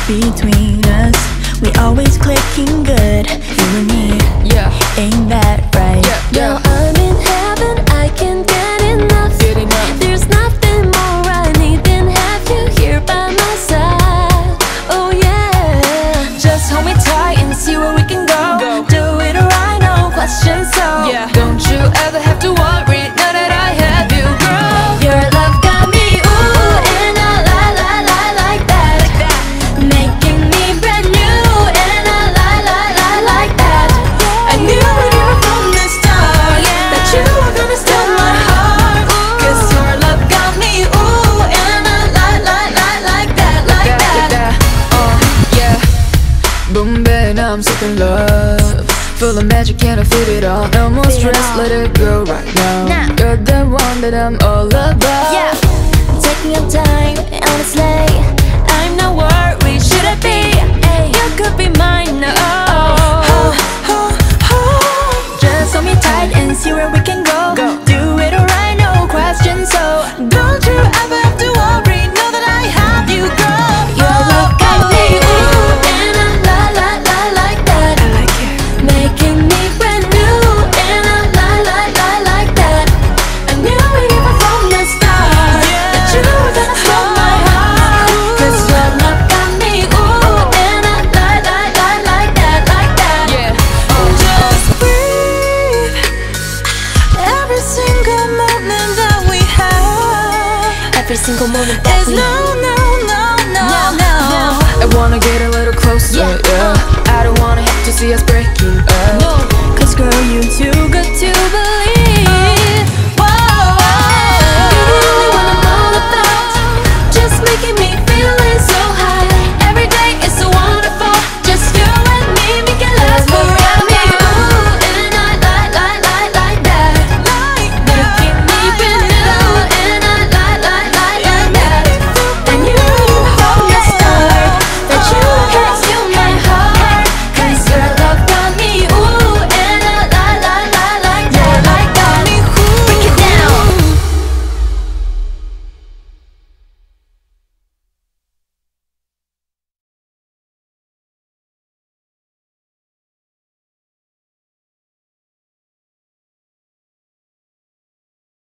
between us. We always clicking good, you and me. Yeah, Ain't that right? yeah, Now I'm in heaven, I can't get enough. Get enough. There's nothing more I need than have you here by my side. Oh yeah. Just hold me tight and see where we can go. Do it right, no questions. So Yeah, don't you ever have to worry now that I have you, girl. your love got me, ooh, and I like that. Making me brand new, and I like that. I knew it even from the start that you were gonna steal my heart. Cause your love got me, ooh, and I Like that. Yeah. Boom, bang, I'm sick in love. Full of magic, can't I fit it all? No more stress, let it go right now. You're the one that I'm all about. Yeah, taking your time, honestly, I'm not worried, should I be? You could be mine now. Just hold me tight and see where we can go. Do it right, no questions. So Don't you ever have to worry now that I have you, girl. your love got me, ooh, and I like that. I like it. Making me brand new, and I like that. I knew it even from the start that you were gonna steal my heart. Cause your love got me, ooh, and I like that. Yeah. Just breathe. Every single moment that we have, Every single moment there's no